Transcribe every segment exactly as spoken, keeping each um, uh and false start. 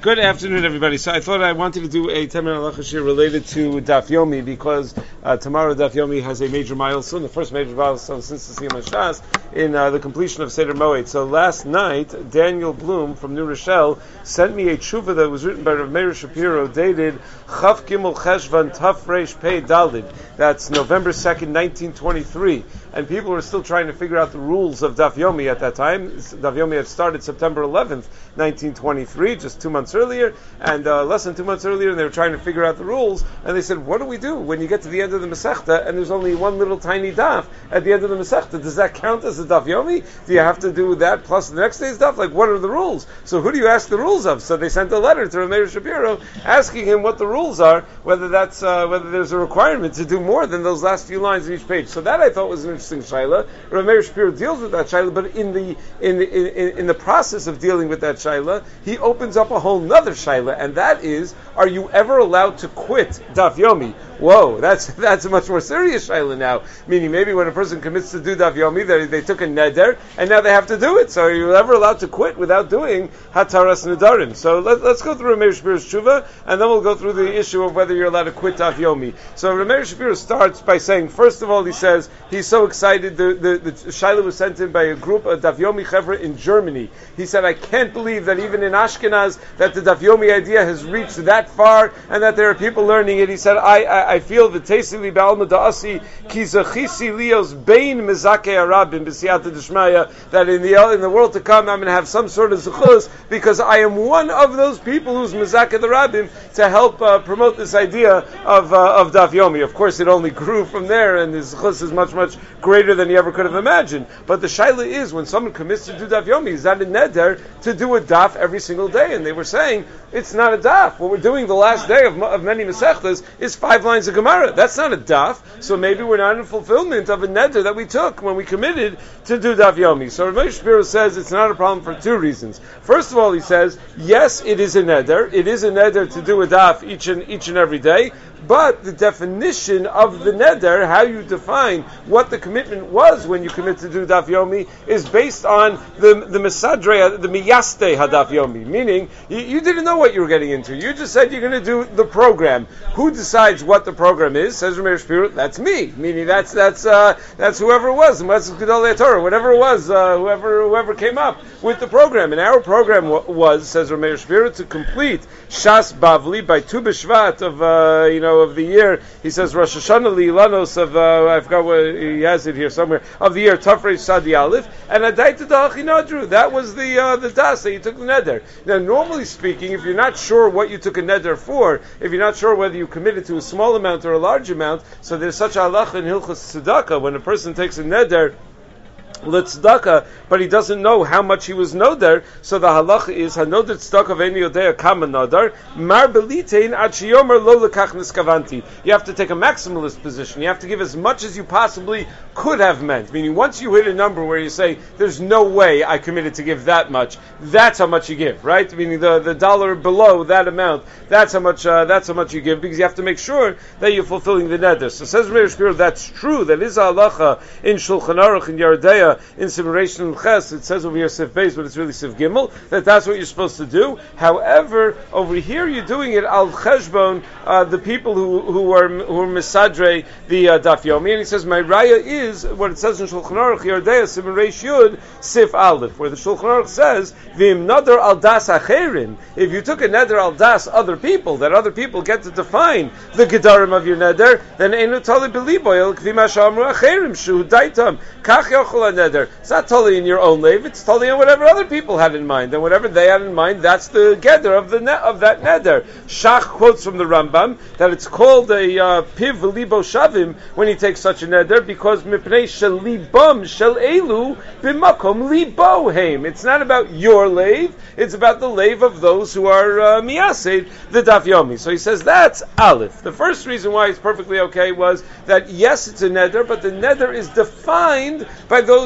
Good afternoon, everybody. So I thought I wanted to do a ten-minute halacha shir related to Daf Yomi because uh, tomorrow Daf Yomi has a major milestone, the first major milestone since the Siyam Shas in uh, the completion of Seder Moed. So last night, Daniel Bloom from New Rochelle sent me a tshuva that was written by Rav Meir Shapiro, dated Chaf Gimel Cheshvan Taf Reish Pei Dalid. That's November second, nineteen twenty-three. And people were still trying to figure out the rules of Daf Yomi at that time. Daf Yomi had started September eleventh, nineteen twenty-three, just two months earlier, and uh, less than two months earlier, and they were trying to figure out the rules, and they said, what do we do when you get to the end of the Masechta, and there's only one little tiny daf at the end of the Masechta? Does that count as a Daf Yomi? Do you have to do that plus the next day's daf? Like, what are the rules? So who do you ask the rules of? So they sent a letter to Rav Meir Shapiro asking him what the rules are, whether that's uh, whether there's a requirement to do more than those last few lines in each page. So that I thought was an interesting shaila. Rav Meir Shapiro deals with that shaila, but in the in the in, in the process of dealing with that shaila, he opens up a whole nother shaila, and that is, are you ever allowed to quit Daf Yomi? Whoa, that's that's a much more serious shaila now. Meaning, maybe when a person commits to do Daf Yomi, they, they took a neder, and now they have to do it. So are you ever allowed to quit without doing Hataras Nedarim? So let, let's go through Rav Meir Shapiro's tshuva, and then we'll go through the issue of whether you're allowed to quit Daf Yomi. So Rav Meir Shapiro starts by saying, first of all, he says he's so excited. The the, the shaila was sent in by a group of Daf Yomi Chevra in Germany. He said, I can't believe that even in Ashkenaz that the Daf Yomi idea has reached that far, and that there are people learning it. He said, I I, I feel the Tesili Ba'alma Da'asi Ki Zachisi Lios Bein Mizakei Arabim B'siyata D'Shmaya, that in the in the world to come I'm going to have some sort of zechus because I am one of those people who's Mizakei the Rabbim to help uh, promote this idea of uh, of Daf Yomi. Of course, it only grew from there, and his zechus is much much greater than he ever could have imagined. But the shaila is, when someone commits to do Daf Yomi, is that a neder to do a daf every single day? And they were saying it's not a daf. What we're doing the last day of, of many Masechtas is five lines of Gemara. That's not a daf. So maybe we're not in fulfillment of a neder that we took when we committed to do Daf Yomi. So Rav Meir Shapiro says it's not a problem for two reasons. First of all, he says, yes, it is a neder. It is a neder to do a daf each and each and every day. But the definition of the neder, how you define what the commitment was when you commit to do Daf Yomi, is based on the the Mesadre, the Miyaste Hadaf Yomi. Meaning, you, you didn't know what you were getting into. You just said you're going to do the program. Who decides what the program is? Says Rav Meir Shapiro, that's me. Meaning that's that's uh, that's whoever it was, Gedolei Torah, whatever it was, uh, whoever whoever came up with the program. And our program w- was, says Rav Meir Shapiro, to complete Shas Bavli by Tu B'Shvat of uh, you know. of the year. He says Rosh Hashanah Lilanos of uh, I forgot what he has it here somewhere of the year Tafresh Sadi Aleph and Adaita Da'achi Nadru. That was the uh, the das that you took the neder. Now, normally speaking, if you're not sure what you took a neder for, if you're not sure whether you committed to a small amount or a large amount, so there's such a halacha in Hilchos Tzedakah when a person takes a neder l'tzedakah, but he doesn't know how much he was noder. So the halacha is hanoder tzedakah ve'eni yodea kama nodar mar belitein ad sheyomer lo lekach niskavanti. You have to take a maximalist position. You have to give as much as you possibly could have meant. Meaning, once you hit a number where you say, "There's no way I committed to give that much," that's how much you give, right? Meaning the, the dollar below that amount, that's how much uh, that's how much you give, because you have to make sure that you're fulfilling the neder. So says Meir Shapiro, that's true. That is a halacha in Shulchan Aruch in Yardea. In Simulation Ches, it says over here Sif Beis, but it's really Sif Gimel, that that's what you're supposed to do. However, over here you're doing it al cheshbon, uh, the people who who are who are misadre the uh, Daf Yomi, and he says my raya is what it says in Shulchan Aruch Yardea Simulation Yud Sif Aleph, where the Shulchan Aruch says v'im nadar al das acherin. If you took a neder al das other people, that other people get to define the gedarim of your neder, then einu tali beliboy kvi ma shamru acherim shu daitam kach yochol neder. It's not totally in your own life, it's totally in whatever other people had in mind. And whatever they had in mind, that's the gather of the ne- of that neder. Shach quotes from the Rambam that it's called a uh, piv libo shavim when he takes such a neder, because mipnei shel libam shel elu b'makom libo heim. It's not about your lave, it's about the lave of those who are uh, miyased, the Daf Yomi. So he says that's Aleph. The first reason why it's perfectly okay was that yes, it's a neder, but the neder is defined by those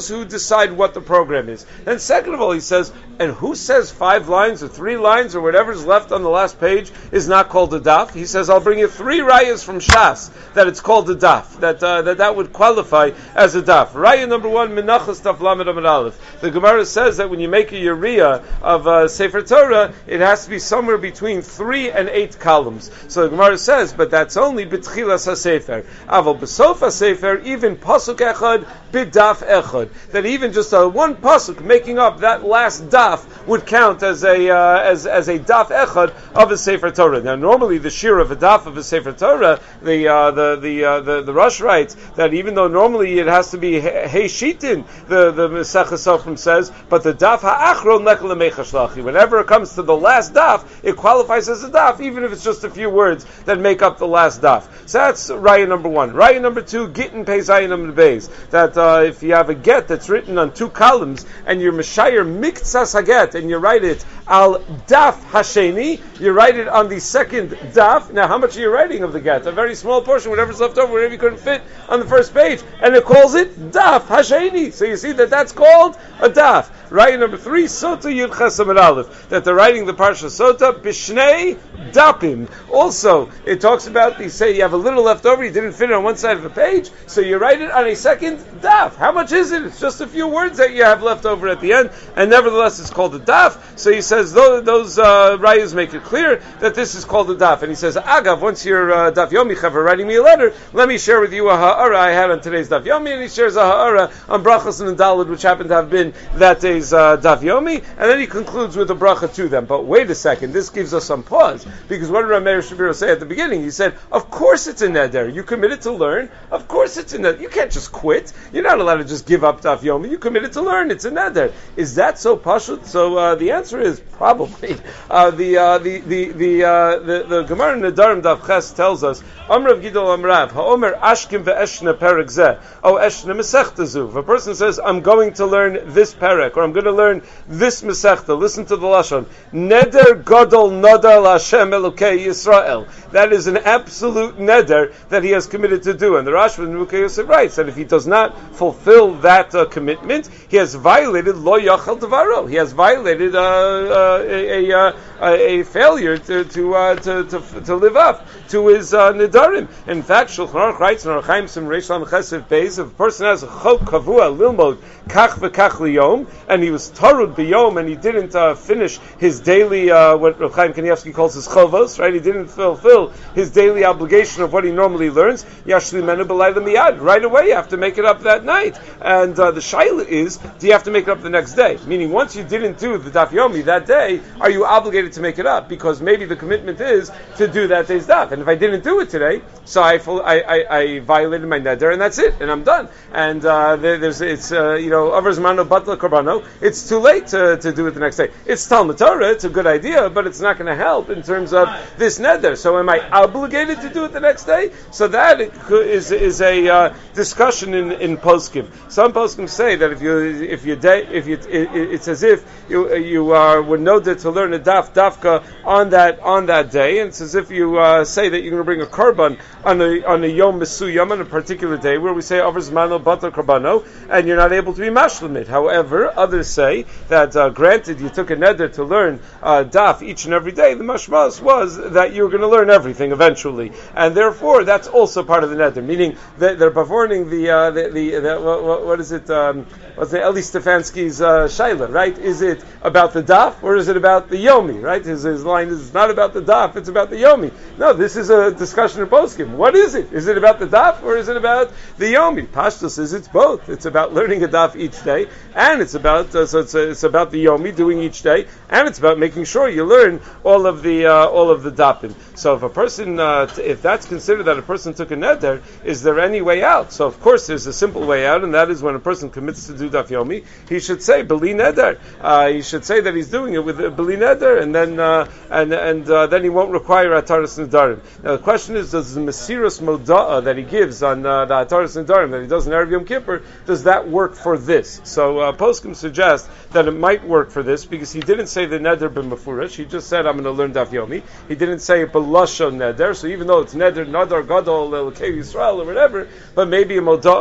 those who decide what the program is. And second of all, he says, and who says five lines or three lines or whatever's left on the last page is not called a daf? He says, I'll bring you three rayas from Shas that it's called a daf, that uh, that, that would qualify as a daf. Raya number one, Menachos Daf Lamed Amud Aleph. The Gemara says that when you make a Uriah of uh, Sefer Torah, it has to be somewhere between three and eight columns. So the Gemara says, but that's only B'tchilas HaSefer. Aval B'sof HaSefer, even Pasuk Echad, B'daf Echad. That even just a one Pasuk making up that last daf would count as a uh, as as a daf Echad of a Sefer Torah. Now normally the shir of a daf of a Sefer Torah, the uh, the the, uh, the the Rosh writes that even though normally it has to be Hey Shitin, the the Mesechus Sofrim says, but the daf ha'achron lekal mechashlachi. Whenever it comes to the last daf, it qualifies as a daf, even if it's just a few words that make up the last daf. So that's raya number one. Raya number two, Gittin Pei Zayin Amud Beis. That uh, if you have a get that's written on two columns and you're Meshayir Miktsas Haget and you write it al daf hasheni, you write it on the second daf. Now, how much are you writing of the get? A very small portion, whatever's left over, whatever you couldn't fit on the first page, and it calls it daf hasheni. So you see that that's called a daf. Raya number three, Sota Yud Ches Amud Aleph, that they're writing the Parsha Sota Bishnei Dapim. Also, it talks about, you say you have a little left over, you didn't fit it on one side of the page, so you write it on a second daf. How much is it? It's just a few words that you have left over at the end, and nevertheless it's called a daf. So he says those, those uh, rayas make it clear that this is called a daf. And he says, Agav, once you're uh, daf yomi chaver writing me a letter, let me share with you a ha'ara I had on today's daf yomi, and he shares a ha'ara on brachas and daled, which happened to have been that day's uh, daf yomi, and then he concludes with a bracha to them. But wait a second, this gives us some pause, because what did Rameir Shapiro say at the beginning? He said, of course it's a neder. You committed to learn. Of course it's a neder. You can't just quit. You're not allowed to just give up daf yomi. You committed to learn. It's a neder. Is that so pashut? So uh, the answer is probably. Uh, the, uh, the the the uh, the the Gemara Nedarim Daf Ches tells us, Amrav Gidol Amrav Ha'omer Ashkim ve'Eshna Perek Zeh O Eshna Masechta Zu. If a person says, I'm going to learn this perek, or I'm going to learn this Masechta, listen to the lashon. Neder Gadol Nodar Hashem Elokei Yisrael. That is an absolute neder that he has committed to do. And the Rashba in Nukei Yosef writes that if he does not fulfill that uh, commitment, he has violated Lo Yachal Devaro. He has violated uh, uh, a, a, a, a failure to to, uh, to to to live up to his uh, nedarim. In fact, Shulchan Aruch writes in Arachaim Sim Reish Lam Chesed Beis, if a person has a chok kavua lilmod kach v'kach liyom, and he was tarud biyom, and he didn't uh, finish his daily uh, what Rav Chaim Kanievsky calls his chovos, right? He didn't fulfill his daily obligation of what he normally learns. Yashlimenu b'layla miyad. Right away, you have to make it up that night. And uh, the shaila is, do you have to make it up the next day? Meaning, once you didn't do the daf yomi that day, are you obligated to make it up? Because maybe the commitment is to do that day's daf. And if I didn't do it today, so I full, I, I, I violated my neder, and that's it, and I'm done. And uh, there, there's it's uh, you know avers mano batla korbano. It's too late to, to do it the next day. It's Talmud Torah. It's a good idea, but it's not going to help in terms of this neder. So am I obligated to do it the next day? So that is is a uh, discussion in in poskim. Some poskim say that if you if you day if you it, it's as if you you uh, were noted to learn a daf dafka on that on that day, and it's as if you uh, say that you're going to bring a korban on a on a yom mesuyam on a particular day where we say avers mano batar korbano, and you're not able to be mashlemit. However, others say that uh, granted you took a neder to learn uh, daf each and every day, the mashmas was that you were going to learn everything eventually, and therefore that's also part of the neder. Meaning that they're performing the uh, the, the, the what, what is it? Um, what's the Eli Stefansky's uh, shaila, right? Is it about the daf or is it about the yomi? Right? His, his line is it's not about the daf, it's about the yomi. No, this is a discussion of poskim. What is it? Is it about the daf or is it about the yomi? Pashto says it's both. It's about learning a daf each day, and it's about uh, so it's, uh, it's about the yomi doing each day, and it's about making sure you learn all of the uh, all of the dapim. So if a person, uh, t- if that's considered that a person took a neder, is there any way out? So of course there's a simple way out, and that is when a person commits to do daf yomi, he should say beli neder. Uh, he should say that he's doing it with a beli neder, and then uh, and and uh, then he won't require ataras nedarim. Now the question is, does the mesiras moda'a that he gives on uh, the ataras nedarim that he does in Erev Yom Kippur, does that work for this? So uh, poskim suggest that it might work for this because he didn't say the neder b'mefurish. He just said I'm going to learn daf yomi. He didn't say b'lashon neder. So even though it's neder nadar gadol elokei Yisrael or whatever, but maybe a moda'a works for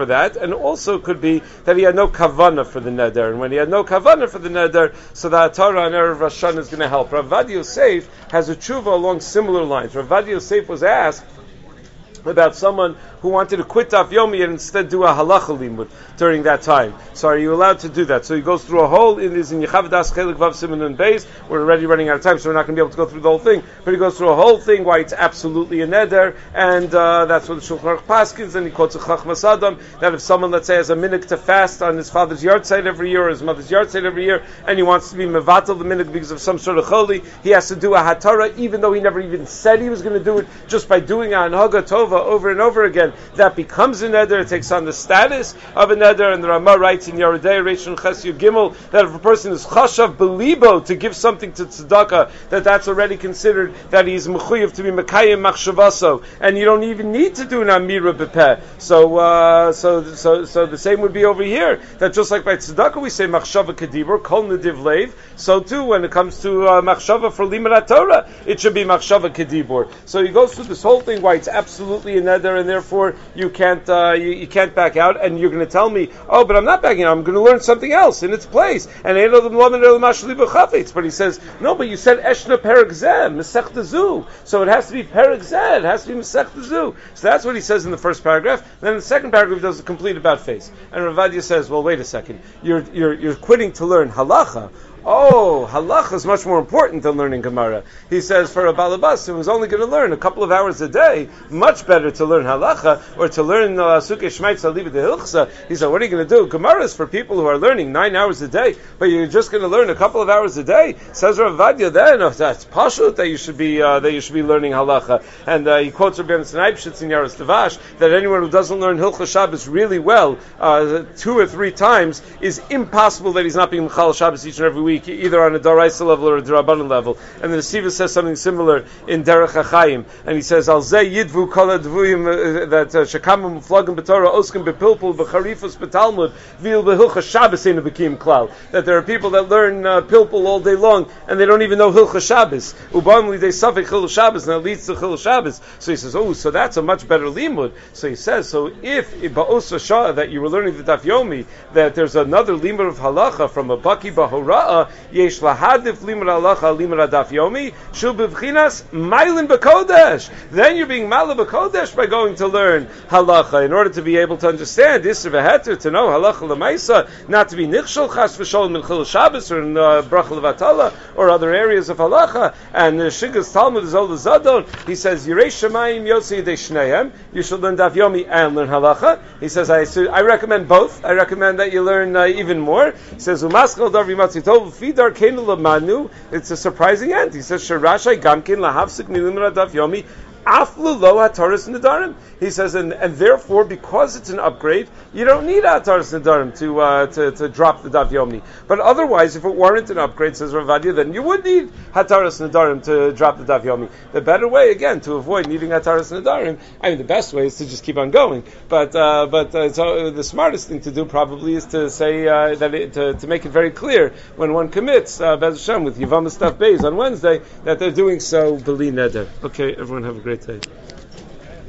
for that, and also could be that he had no kavanah for the neder, and when he had no kavanah for the neder, so the Atara on Erev Rosh Hashanah is going to help. Rav Ovadia Yosef has a tshuva along similar lines. Rav Ovadia Yosef was asked about someone who wanted to quit Daf Yomi and instead do a halacha limud during that time. So are you allowed to do that? So he goes through a whole, it is in Yechav Das Chelik Vav Siman and Beis. We're already running out of time, so we're not going to be able to go through the whole thing. But he goes through a whole thing why it's absolutely a neder, and uh, that's what the Shulchan Aruch paskins, and he quotes a Chachmas Adam, that if someone, let's say, has a minhag to fast on his father's yard site every year, or his mother's yard site every year, and he wants to be mevatel the minhag because of some sort of choli, he has to do a hatara, even though he never even said he was going to do it, just by doing a anhaga tova over and over again, that becomes a neder, it takes on the status of a neder, and the Ramah writes in Yeridei Reish and Ches Yud Gimel that if a person is chashav belibo to give something to tzedakah, that that's already considered that he's mechuyev to be mekayim machshavaso, and you don't even need to do an amira bepeh. So, uh, so, so, so the same would be over here. That just like by tzedakah we say machshava kedibur kol nediv leiv, so too when it comes to uh, machshava for limud Torah, it should be machshava kedibur. So he goes through this whole thing why it's absolutely a neder, and therefore you can't uh, you, you can't back out. And you're going to tell me, oh, but I'm not backing out. I'm going to learn something else in its place. And but he says, no, but you said Eshna Perek Zeh, Masechta Zu. So it has to be Perek Zeh. It has to be Masechta Zu. So that's what he says in the first paragraph. Then in the second paragraph, he does a complete about face. And Rav Ovadia says, well, wait a second. You're you're you're quitting to learn halacha. Oh, halacha is much more important than learning Gemara. He says for a balabas who is only going to learn a couple of hours a day, much better to learn halacha or to learn Sukei Shmaitza Liba de Hilchsa. He said, what are you going to do? Gemara is for people who are learning nine hours a day, but you're just going to learn a couple of hours a day. Says Rav Ovadia, then oh, that's pashut that you should be uh, that you should be learning halacha. And uh, he quotes Rabbi Yonasan Eibshitz in Yaros Tavash that anyone who doesn't learn Hilchas Shabbos really well uh, two or three times is impossible that he's not being Mechal Shabbos each and every week, either on a Daraisa level or a Darabanan level. And the Siva says something similar in Derech HaChaim, and he says, Al Zeh Yidvu Kol HaDvuyim, that Shekam Muflagim B'Torah, Oskim B'Pilpul, B'Charifus B'Talmud, Vil B'Hilchas Shabbos Einu B'Kiyim Klal. That there are people that learn uh, Pilpul all day long, and they don't even know Hilchas Shabbos. Ubamli they Safek Chil Shabbos, and it leads to Chil Shabbos. So he says, oh, so that's a much better limud. So he says, so if Ba'os Shah that you were learning the Daf Yomi, that there's another limud of halacha from a Baki Bahora'ah, Yesh lahadif limud halacha limud daf yomi shul bevchinas mailin b'kodesh. Then you're being mala b'kodesh by going to learn halacha in order to be able to understand this v'heter, to know halacha l'maisa, not to be nichshel chas v'shol min chil Shabbos or in uh, bracha levatala or other areas of halacha. And the Shigas Talmud is all the zadon. He says Yirei Shemayim Yotzi Yidei Shneim. You should learn daf yomi and learn halacha. He says I I recommend both. I recommend that you learn uh, even more. He says umaskal davar yimatzi tov fidar. It's a surprising end. He says, "Sharashai gamkin lahavsik milimra daf yomi aflu lo hataras nedarim." He says, and, and therefore, because it's an upgrade, you don't need hataras nedarim to, uh, to to drop the daf yomi. But otherwise, if it weren't an upgrade, says Rav Ovadia, then you would need hataras nedarim to drop the daf yomi. The better way, again, to avoid needing hataras nedarim, I mean, the best way is to just keep on going. But uh, but uh, so the smartest thing to do probably is to say uh, that it, to to make it very clear when one commits uh, Bez Hashem with Yavama Staff Beis on Wednesday that they're doing so b'li neder. Okay, everyone have a great day.